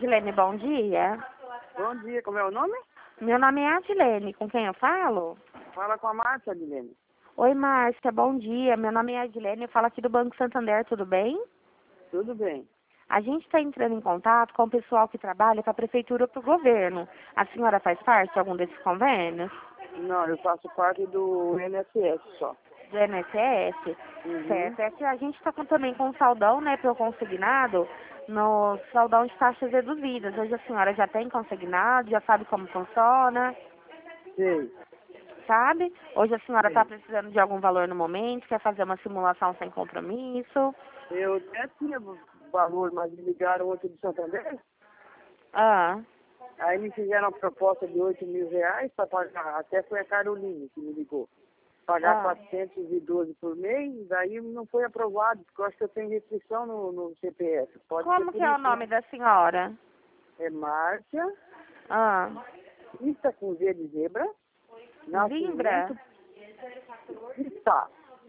Adilene, bom dia. Bom dia, como é o nome? Meu nome é Adilene, com quem eu falo? Fala com a Márcia, Adilene. Oi, Márcia, bom dia. Meu nome é Adilene, eu falo aqui do Banco Santander, tudo bem? Tudo bem. A gente está entrando em contato com o pessoal que trabalha com a prefeitura para o governo. A senhora faz parte de algum desses convênios? Não, eu faço parte do INSS só. Do INSS? Uhum. Certo. É que a gente está também com um saldão, né, para o consignado, no saldão de taxas reduzidas. Hoje a senhora já tem consignado, já sabe como funciona, Sei. sabe? Hoje a senhora está Sei. precisando de algum valor no momento, quer fazer uma simulação sem compromisso. Eu até tinha valor, mas me ligaram ontem de Santander. Ah, Aí me fizeram uma proposta de R$ 8.000 para pagar. Até foi a Caroline que me ligou. Pagar 412 por mês, daí não foi aprovado, porque eu acho que eu tenho restrição no CPF. Pode ser como por que é o isso, nome né? da senhora? É Márcia, Ah, Ista com Z de zebra, Zimbra? nascimento, Ista.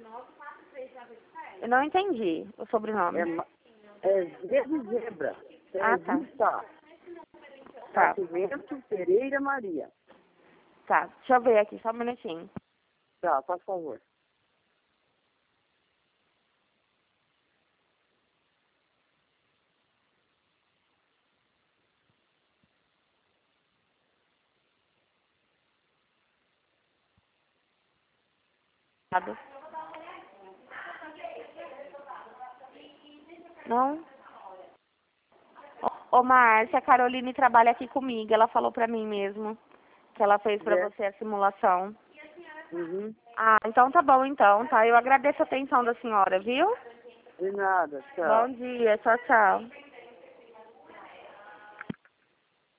Eu não entendi o sobrenome. É Z de zebra. Ah, tá. Ista. Tá, Nascimento Pereira Maria. tá. Deixa eu ver aqui, só um minutinho. Tá, faz favor. Não? Ô, Márcia, a Caroline trabalha aqui comigo. Ela falou pra mim mesmo que ela fez pra É. você a simulação. Uhum. Ah, então tá bom então, tá? Eu agradeço a atenção da senhora, viu? De nada, tchau. Bom dia, tchau, tchau.